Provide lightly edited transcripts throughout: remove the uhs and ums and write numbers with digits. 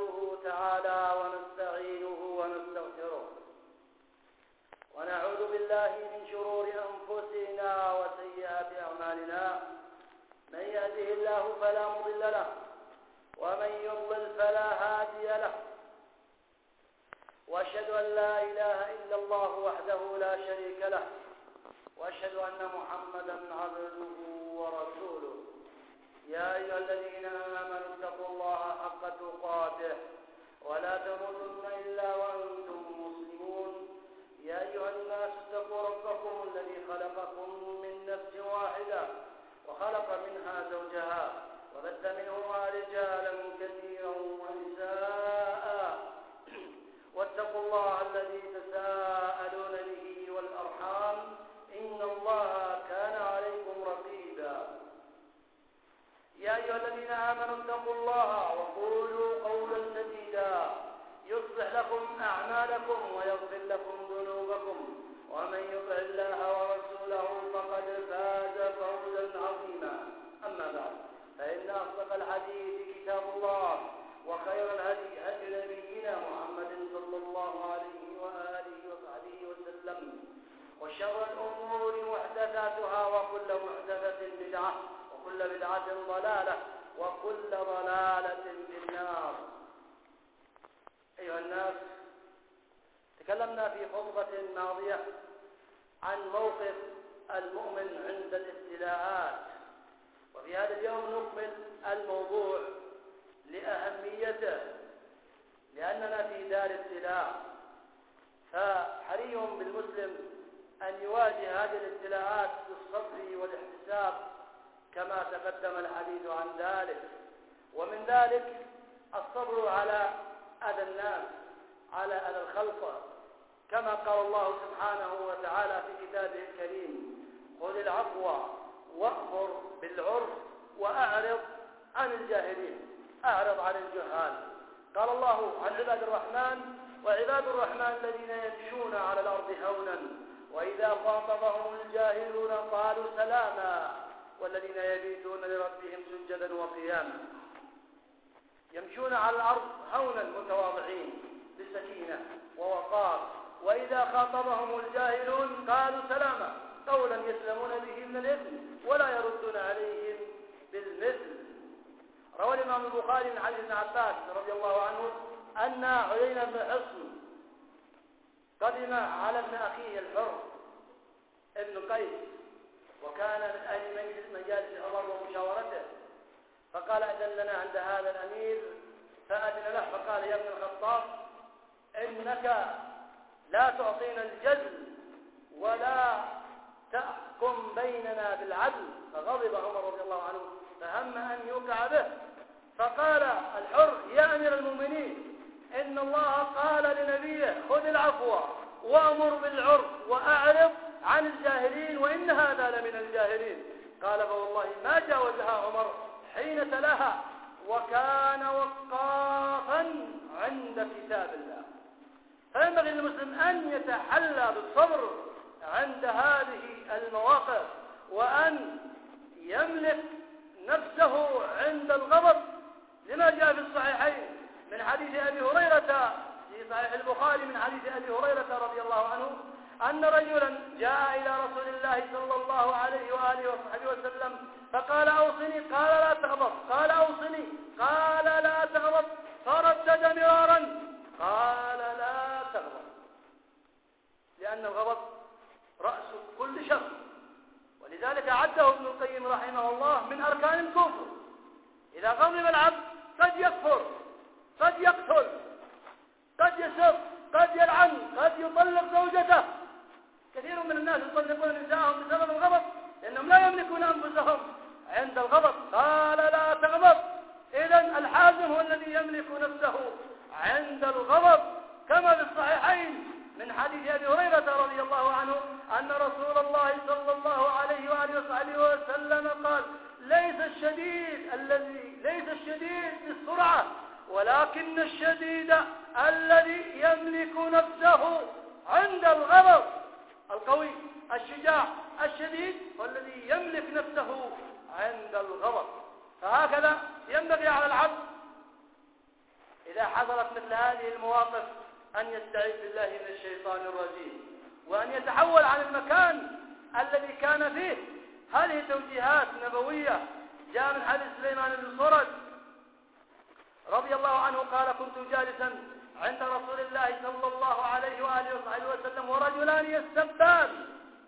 نحمده تعالى ونستعينه ونستغفره ونعوذ بالله من شرور أنفسنا وسيئات أعمالنا. من يهده الله فلا مضل له ومن يضلل فلا هادي له، وأشهد أن لا إله إلا الله وحده لا شريك له، وأشهد أن محمدا عبده ورسوله. يا أيها الذين آمنوا اتقوا الله حق تقاته ولا تموتن إلا وأنتم مسلمون. يا أيها الناس اتقوا ربكم الذي خلقكم من نفس واحدة وخلق منها زوجها وبث منهما رجالا كثيرا ونساء، واتقوا الله الذي تساءلون به والأرحام إن الله كان عليكم رقيبا. يا أيها الذين آمنوا اتقوا الله وقولوا قولا سديدا يصلح لكم أعمالكم ويغفر لكم ذنوبكم، ومن يطع الله ورسوله فقد فاز فوزا عظيما. أما بعد، فإن أصدق الحديث كتاب الله، وخير الهدي هدي نبينا محمد صلى الله عليه وآله وصحبه وسلم، وشر الأمور محدثاتها وكل محدثة بدعة وكل بدعة ضلالة وكل ضلالة في النار. أيها الناس، تكلمنا في خطبة ماضية عن موقف المؤمن عند الابتلاءات، وفي هذا اليوم نكمل الموضوع لأهميته، لأننا في دار ابتلاء، فحري بالمسلم أن يواجه هذه الابتلاءات بالصبر والاحتساب كما تقدم الحديث عن ذلك. ومن ذلك الصبر على أذى الناس، على أذى الخلق، كما قال الله سبحانه وتعالى في كتابه الكريم: خذ العفو وأمر بالعرف وأعرض عن الجاهلين، أعرض عن الجهال. قال الله عن عباد الرحمن: وعباد الرحمن الذين يمشون على الأرض هونا وإذا خاطبهم الجاهلون قالوا سلاما والذين يبيتون لربهم سجدا وقياما. يمشون على الأرض هونا متواضعين بسكينة ووقار، وإذا خاطبهم الجاهلون قالوا سلاما، قولا يسلمون به من الإثم ولا يردون عليهم بالمثل. روى الإمام البخاري من حديث ابن عباس رضي الله عنه أن عيينة بن حصن قدم على ابن أخيه الحر ابن قيس، وكان من أهل مجالس عمر ومشاورته، فقال: أذن لنا عند هذا الأمير، فأذن له، فقال: يا ابن الخطاب، إنك لا تعطينا الجزل ولا تحكم بيننا بالعدل. فغضب عمر رضي الله عنه فهم أن يوقع به، فقال الحر: يا أمير المؤمنين، إن الله قال لنبيه: خذ العفو وأمر بالعرف وأعرض عن الجاهلين، وإن هذا لمن الجاهلين. قال: فوالله ما جاوزها عمر حين تلاها، وكان وقافا عند كتاب الله. فينبغي للمسلم أن يتحلى بالصبر عند هذه المواقف، وأن يملك نفسه عند الغضب، لما جاء في الصحيحين من حديث أبي هريرة في صحيح البخاري من حديث أبي هريرة رضي الله عنه أن رجلا جاء إلى رسول الله صلى الله عليه وآله وصحبه وسلم فقال: أوصني. قال: لا تغضب. قال: أوصني. قال: لا تغضب. فردد مرارا: قال: لا تغضب. لأن الغضب رأس كل شر، ولذلك عده ابن القيم رحمه الله من أركان الكفر. إذا غضب العبد قد يكفر، قد يقتل، قد يسب، قد يلعن، قد يطلق زوجته. كثير من الناس يطلقون نساءهم بسبب الغضب، لأنهم لا يملكون أنفسهم عند الغضب. قال: لا تغضب. إذن الحازم هو الذي يملك نفسه عند الغضب، كما في الصحيحين من حديث أبي هريرة رضي الله عنه أن رسول الله صلى الله عليه وآله وصحبه وسلم قال: ليس الشديد بالسرعة، ولكن الشديد الذي يملك نفسه عند الغضب. القوي الشجاع الشديد هو الذي يملك نفسه عند الغضب. فهكذا ينبغي على العبد إذا حضرت مثل هذه المواقف أن يستعيذ بالله من الشيطان الرجيم وأن يتحول عن المكان الذي كان فيه. هذه توجيهات نبوية جاء من حديث سليمان بن سرد رضي الله عنه قال: كنت جالسا عند رسول الله صلى الله عليه وآله وصحبه وسلم ورجلان يستبان،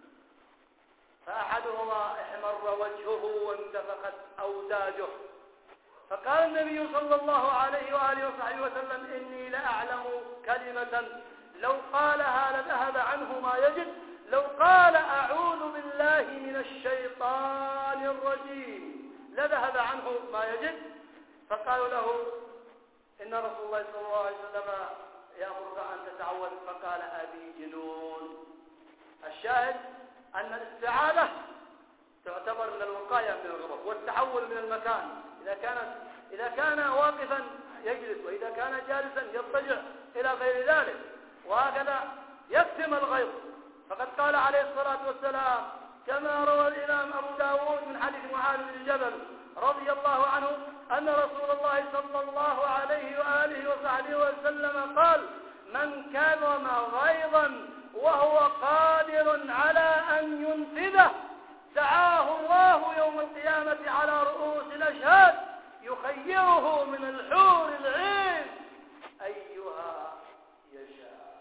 فأحدهما احمر وجهه وانتفخت أوداجه، فقال النبي صلى الله عليه وآله وصحبه وسلم: إني لأعلم كلمة لو قالها لذهب عنه ما يجد، لو قال أعوذ بالله من الشيطان الرجيم لذهب عنه ما يجد. فقالوا له: إن رسول الله صلى الله عليه وسلم يأمرك أن تتعوذ، فقال: أبي جنون. الشاهد أن الاستعاذة تعتبر من الوقاية من الغضب والتحول من المكان. إذا كان واقفا يجلس، وإذا كان جالسا يضطجع إلى غير ذلك، وهكذا يكتم الغيظ. فقد قال عليه الصلاة والسلام كما روى الإمام أبو داود من حديث معاذ بن جبل رضي الله عنه أن رسول الله صلى الله عليه وآله وصحبه وسلم قال: من كظم غيظا وهو قادر على أن ينفذه دعاه الله يوم القيامة على رؤوس الأشهاد يخيره من الحور العين أيها يشاء،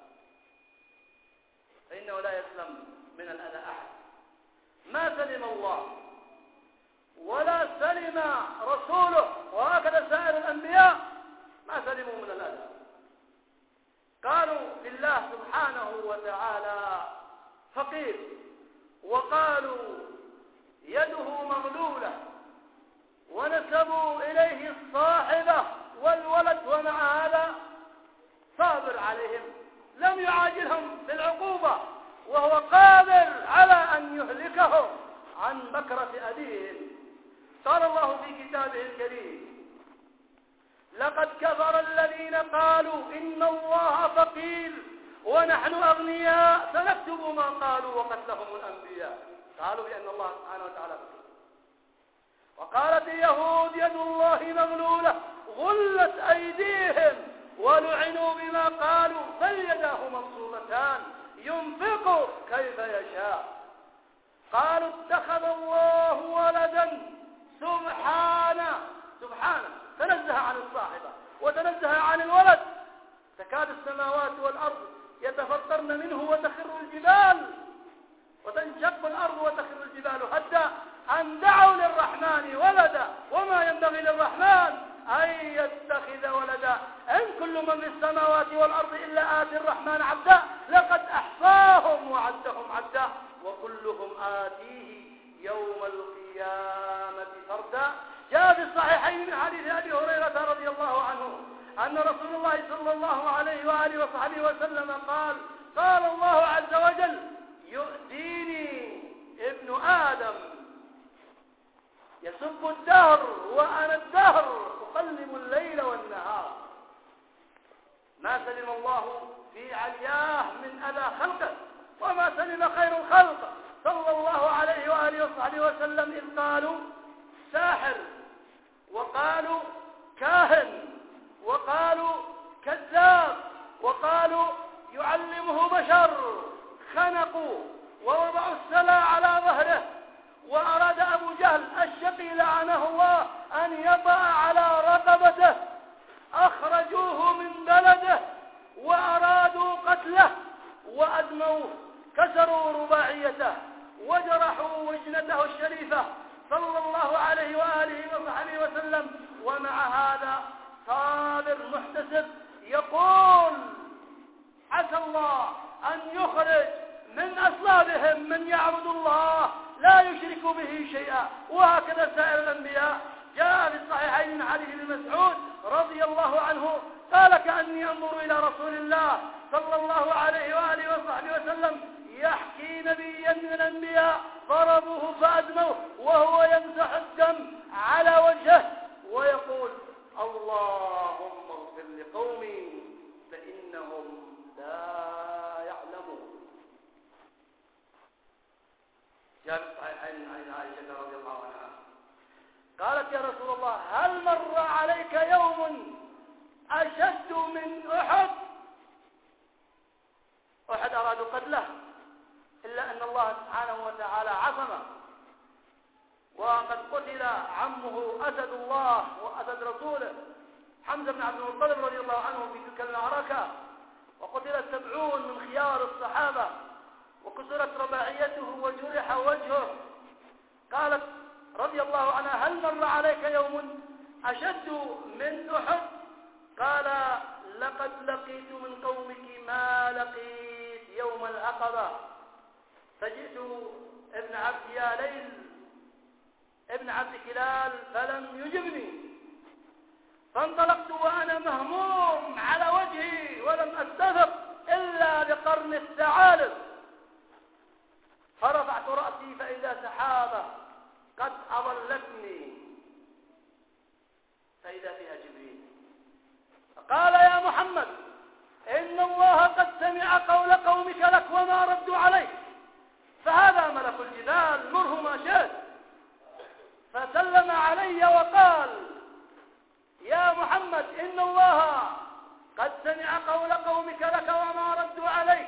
فإنه لا يسلم من الأذى أحد. ما سلم الله ولا سلم رسوله، وهكذا سائر الأنبياء ما سلموا من الأذى. قالوا لله سبحانه وتعالى فقير، وقالوا يده مغلولة، ونسبوا إليه الصاحبة والولد، ومع هذا صابر عليهم لم يعاجلهم بالعقوبة، وهو قادر على أن يهلكهم عن بكرة أبيهم. قال الله في كتابه الكريم: لقد كفر الذين قالوا إن الله فقير ونحن أغنياء سنكتب ما قالوا وقتلهم الأنبياء. قالوا بأن الله سبحانه وتعالى فقير. وقالت اليهود يد الله مغلولة غلت أيديهم ولعنوا بما قالوا بل يداه مبسوطتان ينفق كيف يشاء. قالوا اتخذ الله ولدا سبحانه تنزه عن الصاحبة وتنزه عن الولد، تكاد السماوات والأرض يتفطرن منه وتخر الجبال وتنشق الأرض وتخر الجبال هدا أن دعوا للرحمن ولدا وما ينبغي للرحمن أن يتخذ ولدا إن كل من في السماوات والأرض إلا آتي الرحمن عبدا لقد أحصاهم وعدهم عدا وكلهم آتيه يوم القيامة فردا. جاء في الصحيحين من حديث أبي هريرة رضي الله عنه أن رسول الله صلى الله عليه وآله وصحبه وسلم قال: قال الله عز وجل: يؤذيني ابن آدم يسب الدهر وأنا الدهر أقلب الليل والنهار. ما سلم الله في علياه من أذى خلقه، وما سلم خير الخلق صلى الله عليه وآله وصحبه وسلم إذ قالوا ساحر، وقالوا كاهن، وقالوا كذاب، وقالوا يعلمه بشر. خنقوا ووضعوا السلا على ظهره، وأراد أبو جهل الشقي لعنه الله أن يطأ على رقبته، أخرجوه من بلده وأرادوا قتله وأدموه، كسروا رباعيته وجرحوا وجنته الشريفة صلى الله عليه وآله وصحبه وسلم. ومع هذا صابر محتسب يقول: عسى الله أن يخرج من أصلابهم من يعبد الله لا يشرك به شيئا. وهكذا سائر الأنبياء. جاء في الصحيحين من حديث ابن مسعود رضي الله عنه قال: كأني أنظر إلى رسول الله صلى الله عليه وآله وصحبه وسلم يحكي نبيا من الأنبياء ضربوه فأدموه وهو يمسح الدم على وجهه ويقول: اللهم اغفر لقومي فإنهم لا يعلمون. جاء في الصحيحين عن عائشة رضي الله عنها قالت: يا رسول الله هل مر عليك يوم أشد من أحد. أحد أرادوا قتله، إلا أن الله سبحانه وتعالى عصمه، وقد قتل عمه أسد الله وأسد رسوله حمزة بن عبد المطلب رضي الله عنه في تلك المعركة، وقتل 70 من خيار الصحابة، وكسرت رباعيته وجرح وجهه. قالت رضي الله عنها: هل مر عليك يوم أشد من أحد؟ قال: لقد لقيت من قومك ما لقيت يوم العقبة، فجئت ابن عبد يا ليل ابن عبد كلال فلم يجبني، فانطلقت وأنا مهموم على وجهي ولم أستفق إلا بقرن الثعالب، فرفعت رأسي فإذا سحابة قد أضلتني، فإذا فيها جبريل، فقال: يا محمد، إن الله قد سمع قول قومك لك وما ردوا عليك، فهذا ملك الجبال مره ما شئت. فسلم علي وقال: يا محمد، إن الله قد سمع قول قومك لك وما ردوا عليك،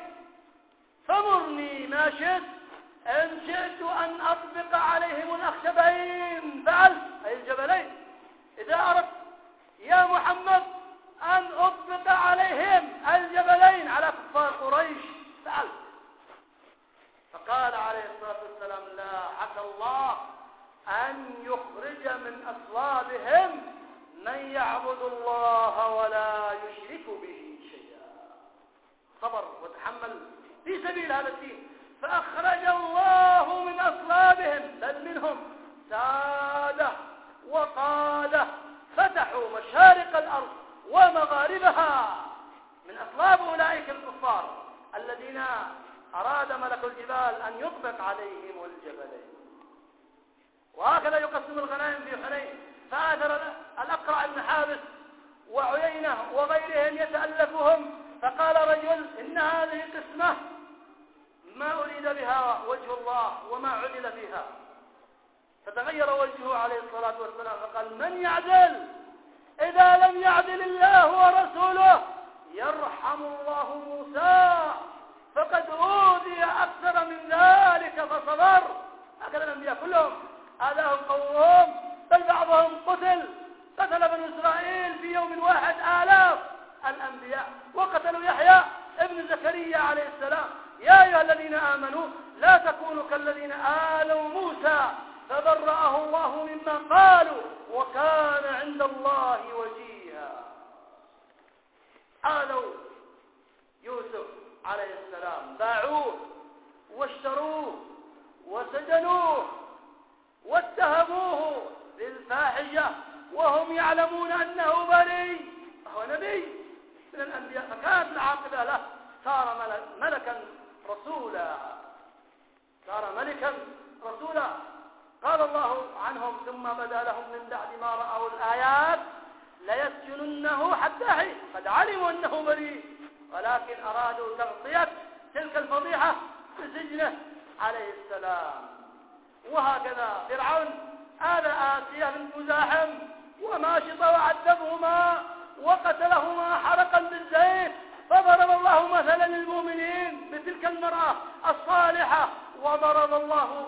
فمرني ما شئت، إن شئت أن أطبق عليهم الأخشبين فعلت، أي الجبلين. إذا أردت يا محمد أن أطبق عليهم الجبلين على كفار قريش فعلت. فقال عليه الصلاة والسلام: لا حكى الله أن يخرج من أصلابهم من يعبد الله ولا يشرك به شيئا. صبر وتحمل في سبيل هذا الدين، فأخرج الله من أصلابهم، بل منهم سادة وقادة فتحوا مشارق الأرض ومغاربها من أصلاب أولئك الكفار الذين أراد ملك الجبال أن يطبق عليهم الجبلين. وهكذا يقسم الغنائم في حنين، فآثر الأقرع بن حابس وعيينة وغيرهم يتألفهم، فقال رجل: إن هذه قسمة ما أريد بها وجه الله وما عدل فيها. فتغير وجهه عليه الصلاة والسلام فقال: من يعدل إذا لم يعدل الله ورسوله؟ يرحم الله موسى فقد أوذي أكثر من ذلك فصبر. هكذا الأنبياء كلهم آذاهم قومهم، بل بعضهم قتل بنو إسرائيل في يوم واحد 1000 الأنبياء، وقتلوا يحيى ابن زكريا عليه السلام. يا أيها الذين آمنوا لا تكونوا كالذين آلوا موسى فبرأه الله مما قالوا وكان عند الله وجيها. آلوا يوسف عليه السلام، باعوه واشتروه وسجنوه واتهموه بالفاحشة وهم يعلمون أنه بريء، هو نبي من الأنبياء، فكانت العاقبة له، صار ملكا رسولا، صار ملكا رسولا. قال الله عنهم: ثم بدا لهم من بعد ما رأوا الآيات ليسجننه حتى حين، قد علموا أنه بريء، ولكن أرادوا تغطية تلك الفضيحة بسجنه عليه السلام. وهكذا فرعون آذى آسيا بنت مزاحم وماشط وعذبهما وقتلهما حرقا بالزيت، فضرب الله مثلا للمؤمنين بتلك المرأة الصالحة، وضرب الله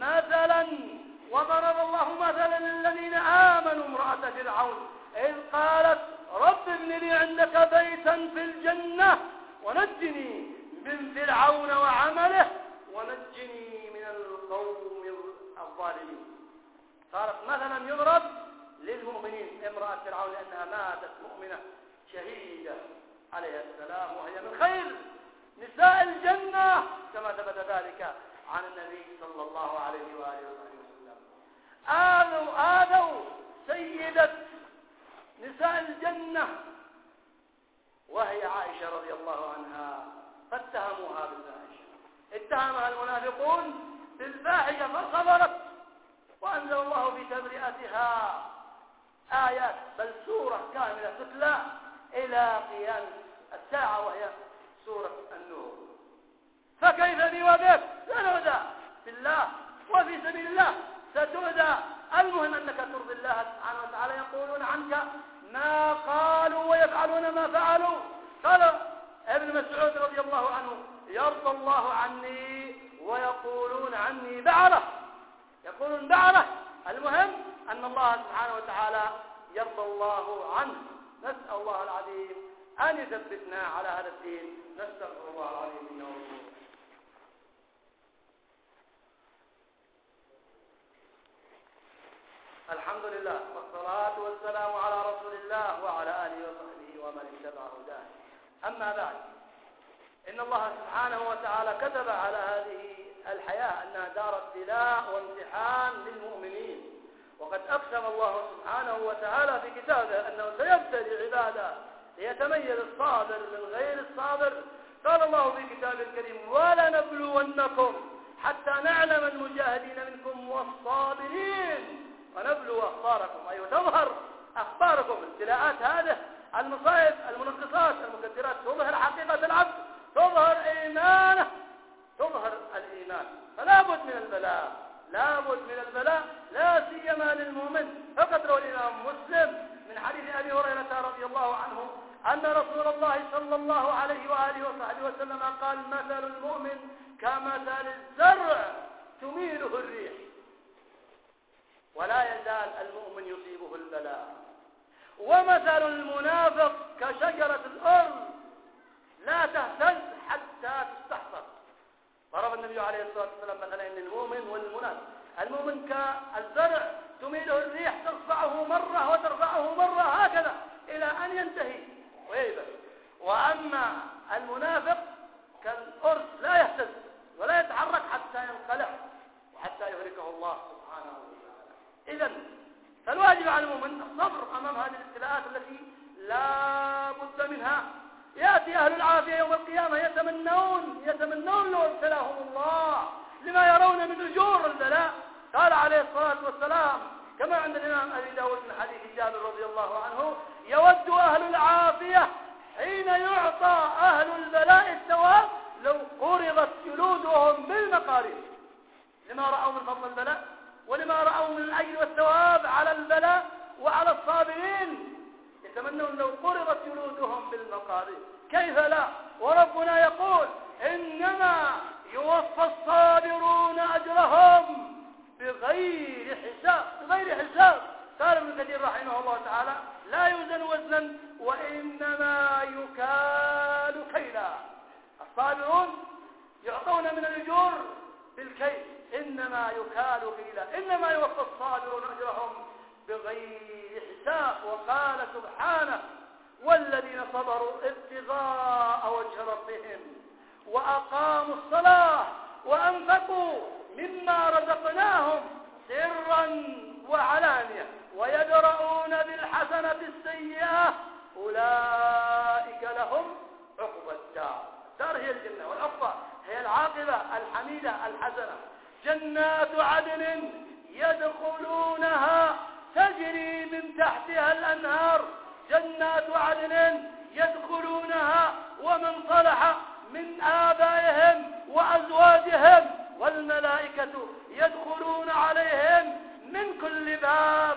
مثلا للذين آمنوا امرأة فرعون إذ قالت: رب ابن لي عندك بيتا في الجنة ونجني من فرعون وعمله ونجني من القوم الظالمين. صارت مثلا يضرب للمؤمنين امرأة فرعون لأنها ماتت مؤمنة شهيدة عليها السلام، وهي من خير نساء الجنة كما ثبت ذلك عن النبي صلى الله عليه وآله وسلم. آذوا سيدة نساء الجنة وهي عائشة رضي الله عنها، فاتهموها بالفاحشة، اتهمها المنافقون بالفاحشة فصبرت، وأنزل الله في تبرئتها آيات، بل سورة كاملة تتلى إلى قيام الساعة، وهي سورة النور. فكيف بي وبك؟ سنهدى بالله وفي سبيل الله ستهدى. المهم أنك ترضي الله سبحانه وتعالى. يقولون عنك ما قالوا ويفعلون عني بعرة، يقولون بعرة. المهم أن الله سبحانه وتعالى يرضى الله عنه. نسأل الله العظيم أن يثبتنا على هذا الدين. نستغفر الله العظيم إنه غفور. الحمد لله والصلاة والسلام على رسول الله وعلى آله وصحبه ومن اتبع هداه. أما بعد، إن الله سبحانه وتعالى كتب على هذه الحياة أنها دار ابتلاء وامتحان للمؤمنين، وقد أقسم الله سبحانه وتعالى في كتابه أنه سيبتلي عباده ليتميز الصابر من غير الصابر. قال الله في كتابه الكريم: ولنبلونكم حتى نعلم المجاهدين منكم والصابرين ونبلو أخباركم. أي تظهر أخباركم. ابتلاءات هذه المصائب المنقصات المكدرات تظهر حقيقة العبد، تظهر إيمانه، تظهر الإيمان. فلا بد من البلاء، لا بد من البلاء، لا سيما للمؤمن. فقد روى الإمام مسلم من حديث أبي هريرة رضي الله عنه أن رسول الله صلى الله عليه وآله وصحبه وسلم قال: مثل المؤمن كمثل الزرع تميله الريح، ولا يزال المؤمن يصيبه البلاء. ومثل المنافق كشجرة الأرض لا تهتز حتى تستحصر. ضرب النبي عليه الصلاة والسلام مثلا إن المؤمن والمنافق. المؤمن كالزرع تميله الريح، ترفعه مرة وترفعه مرة هكذا إلى أن ينتهي وييبس. وأما المنافق كالأرض لا يهتز ولا يتحرك حتى ينقلع وحتى يهلكه الله سبحانه وتعالى. إذن فالواجب على المؤمن الصبر أمام هذه الابتلاءات التي لا بد منها. يأتي أهل العافية يوم القيامة يتمنون لو ابتلاهم الله لما يرون من أجور البلاء. قال عليه الصلاة والسلام كما عند الإمام أبي داود من حديث جابر رضي الله عنه: يود أهل العافية حين يعطى أهل البلاء الثواب لو قرضت جلودهم بالمقارير، لما رأوا من فضل البلاء ولما رأوا من الأجر والثواب على البلاء وعلى الصابرين. يتمنون لو قرضت جلودهم بالمقارير. كيف لا؟ وربنا يقول: إنما يوفى الصابرون أجرهم بغير حساب. بغير حساب. قال ابن كثير رحمه الله تعالى: لا يوزن وزنا وإنما يكال كيلا. الصابرون يعطون من الأجور بالكيل، إنما يكال كيلا. إنما يوفى الصابرون أجرهم بغير حساب. وقال سبحانه: والذين صبروا ابتغاء وجه ربهم وأقاموا الصلاة وأنفقوا مما رزقناهم سرا وعلانية ويدرؤون بالحسنة السيئة أولئك لهم عقبى الدار. الدار هي الجنة، والعقبى هي العاقبة الحميدة الحسنة. جنات عدن يدخلونها تجري من تحتها الأنهار. جنات عدن يدخلونها ومن صلح من آبائهم وأزواجهم والملائكة يدخلون عليهم من كل باب.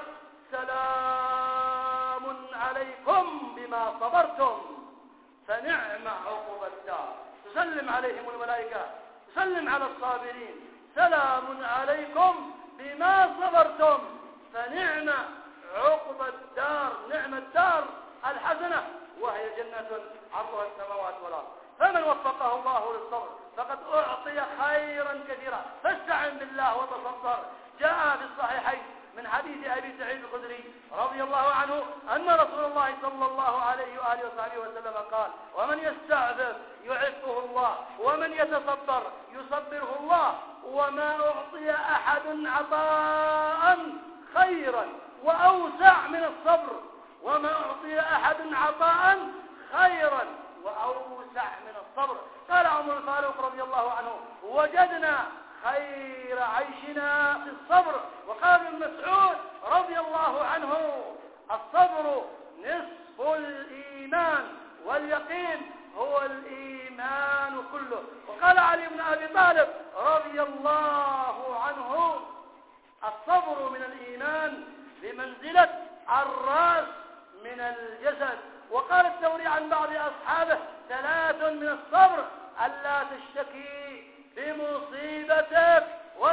سلام عليكم بما صبرتم فنعم عقبى الدار. تسلم عليهم الملائكة، تسلم على الصابرين: سلام عليكم بما صبرتم فنعم عقبى الدار. نعم الدار الحسنة، وهي جنة عرضها السماوات والأرض. فمن وفقه الله للصبر فقد أعطي خيرا كثيرا. فاستعن بالله وتصبر. جاء في الصحيحين من حديث أبي سعيد الخدري رضي الله عنه أن رسول الله صلى الله عليه وآله وصحبه وسلم قال: ومن يستعفف يعفه الله، ومن يتصبر يصبره الله، وما أعطي أحد عطاء خيرا وأوسع من الصبر. وما أعطي أحد عطاء خيرا وأوسع من الصبر. قال عمر الفاروق رضي الله عنه: وجدنا خير عيشنا في الصبر. وقال ابن مسعود رضي الله عنه: الصبر نصف الإيمان واليقين هو الإيمان كله. وقال علي بن أبي طالب رضي الله عنه: الصبر من الإيمان بمنزلة الرأس من الجسد. وقال الثوري عن بعض أصحابه: 3 من الصبر: ألا تشتكي بمصيبتك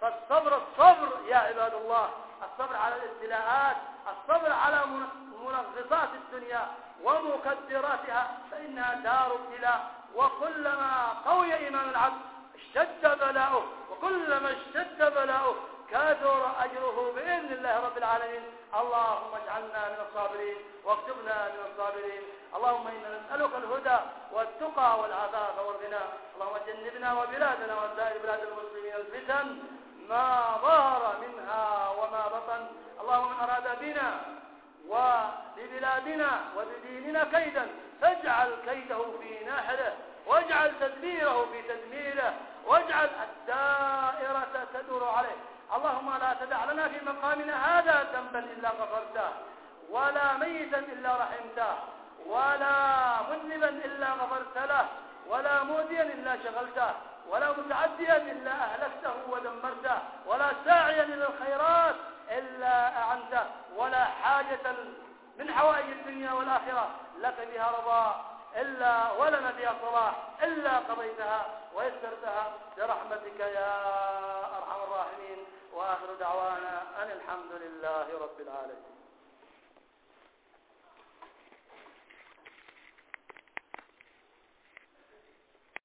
فالصبر الصبر يا عباد الله، الصبر على الابتلاءات، الصبر على منغصات الدنيا ومكدراتها، فإنها دار ابتلاء. وكلما قوي إيمان العبد اشتد بلاؤه، وكلما اشتد بلاؤه كثر أجره بإذن الله رب العالمين. اللهم اجعلنا من الصابرين واكتبنا من الصابرين. اللهم إنا نسألك الهدى والتقى والعفاف والغنى. اللهم جنبنا وبلادنا وسائر بلاد المسلمين الفتن ما ظهر منها وما بطن. اللهم من أراد بنا وببلادنا وبديننا كيدا فاجعل كيده في نحره، واجعل تدبيره في تدميره، واجعل الدائرة تدور عليه. اللهم لا تدع لنا في مقامنا هذا ذنبا إلا غفرته، ولا ميتا إلا رحمته، ولا مذنبا إلا غفرت له، ولا مؤذيا إلا شغلته، ولا متعديا إلا أهلكته ودمرته، ولا ساعيا إلى الخيرات إلا أعنته، ولا حاجة من حوائج الدنيا والآخرة لك بها رضا إلا ولنا بها صلاح إلا قضيتها ويسرتها برحمتك يا أرحم الراحمين. وآخر دعوانا أن الحمد لله رب العالمين.